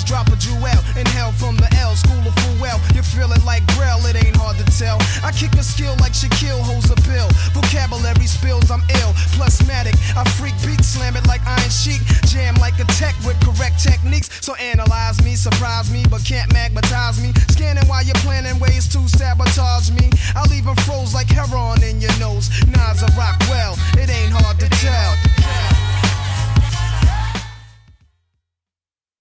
just drop a jewel. Inhale from the L, school of full well. You feel it like Braille, it ain't hard to tell. I kick a skill like Shaquille holds a bill. Vocabulary spills, I'm ill. Plusmatic, I freak beat, slam it like Iron Sheik. Jam like a tech with correct techniques. So analyze me, surprise me, but can't magnetize me. Scanning while you're planning ways to sabotage me. I leave them froze like heroin